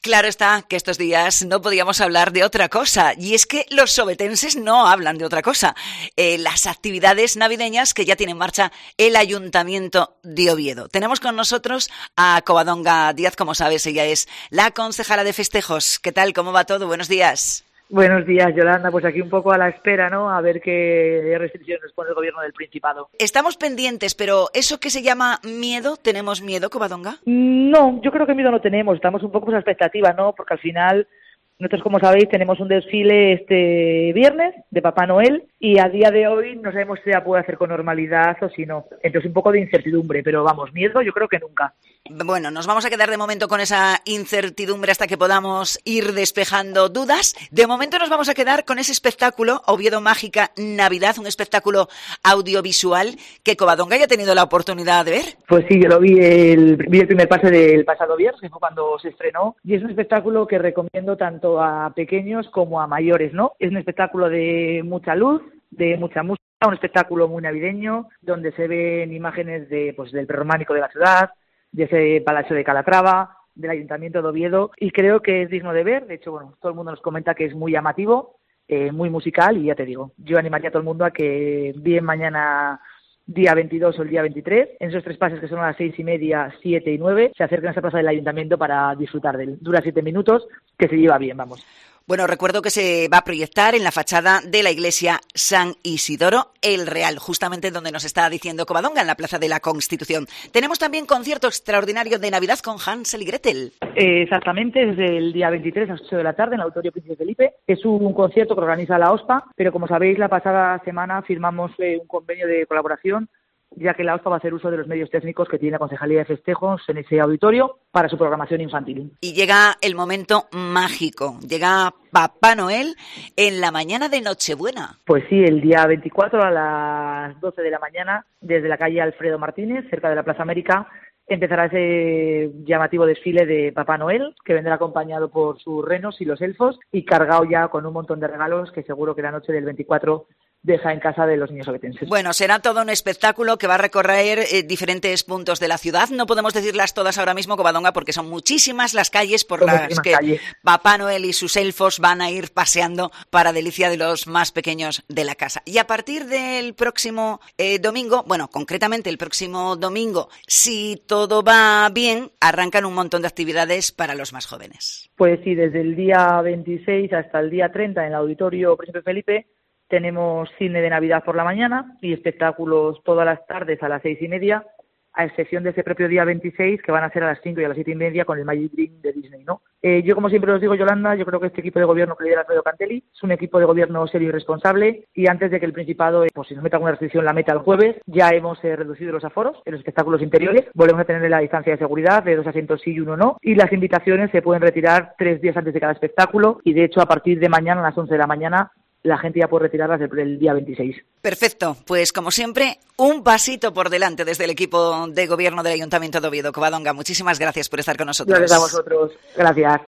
Claro está que estos días no podíamos hablar de otra cosa, y es que los sobetenses no hablan de otra cosa. Las actividades navideñas que ya tiene en marcha el Ayuntamiento de Oviedo. Tenemos con nosotros a Covadonga Díaz, como sabes, ella es la concejala de festejos. ¿Qué tal? ¿Cómo va todo? Buenos días. Buenos días, Yolanda. Pues aquí un poco a la espera, ¿no? A ver qué restricciones nos pone el gobierno del Principado. Estamos pendientes, pero ¿eso que se llama miedo? ¿Tenemos miedo, Covadonga? No, yo creo que miedo no tenemos. Estamos un poco con esa expectativa, ¿no? Porque al final, nosotros, como sabéis, tenemos un desfile este viernes de Papá Noel y a día de hoy no sabemos si se puede hacer con normalidad o si no. Entonces un poco de incertidumbre, pero vamos, miedo yo creo que nunca. Bueno, nos vamos a quedar de momento con esa incertidumbre hasta que podamos ir despejando dudas. De momento nos vamos a quedar con ese espectáculo, Oviedo Mágica Navidad, un espectáculo audiovisual que Covadonga ya ha tenido la oportunidad de ver. Pues sí, yo lo vi el primer pase del pasado viernes, que fue cuando se estrenó, y es un espectáculo que recomiendo tanto a pequeños como a mayores, ¿no? Es un espectáculo de mucha luz, de mucha música, un espectáculo muy navideño, donde se ven imágenes de, pues, del prerrománico de la ciudad, de ese Palacio de Calatrava, del Ayuntamiento de Oviedo, y creo que es digno de ver. De hecho, bueno, todo el mundo nos comenta que es muy llamativo, muy musical, y ya te digo, yo animaría a todo el mundo a que bien mañana día 22 o el día 23, en esos tres pases que son a las 6:30, 7 y 9, se acerquen a esa plaza del Ayuntamiento para disfrutar de él. Dura 7 minutos, que se lleva bien, vamos. Bueno, recuerdo que se va a proyectar en la fachada de la iglesia San Isidoro el Real, justamente donde nos está diciendo Covadonga, en la Plaza de la Constitución. Tenemos también concierto extraordinario de Navidad con Hansel y Gretel. Exactamente, desde el día 23 a las 8 de la tarde en el Auditorio Príncipe Felipe. Es un concierto que organiza la OSPA, pero como sabéis, la pasada semana firmamos un convenio de colaboración, ya que la OSPA va a hacer uso de los medios técnicos que tiene la Concejalía de Festejos en ese auditorio para su programación infantil. Y llega el momento mágico, llega Papá Noel en la mañana de Nochebuena. Pues sí, el día 24 a las 12 de la mañana, desde la calle Alfredo Martínez, cerca de la Plaza América, empezará ese llamativo desfile de Papá Noel, que vendrá acompañado por sus renos y los elfos, y cargado ya con un montón de regalos que seguro que la noche del 24 deja en casa de los niños obetenses. Bueno, será todo un espectáculo que va a recorrer diferentes puntos de la ciudad. No podemos decirlas todas ahora mismo, Covadonga, porque son muchísimas las calles por las que Papá Noel y sus elfos van a ir paseando para delicia de los más pequeños de la casa. Y a partir del próximo domingo, bueno, concretamente el próximo domingo, si todo va bien, arrancan un montón de actividades para los más jóvenes. Pues sí, desde el día 26 hasta el día 30 en el Auditorio Príncipe Felipe tenemos cine de Navidad por la mañana y espectáculos todas las tardes a las 6:30, a excepción de ese propio día 26, que van a ser a las 5 y a las 7:30 con el Magic Dream de Disney, ¿no? Yo, como siempre os digo, Yolanda, yo creo que este equipo de gobierno que lidera Alfredo Cantelli es un equipo de gobierno serio y responsable, y antes de que el Principado, pues si nos mete alguna restricción, la meta el jueves, ya hemos reducido los aforos en los espectáculos interiores, volvemos a tener la distancia de seguridad de 2 asientos sí y 1 no, y las invitaciones se pueden retirar 3 días antes de cada espectáculo, y de hecho a partir de mañana a las 11 de la mañana la gente ya puede retirarlas el día 26. Perfecto, pues como siempre, un pasito por delante desde el equipo de gobierno del Ayuntamiento de Oviedo. Covadonga, muchísimas gracias por estar con nosotros. Gracias a vosotros, gracias.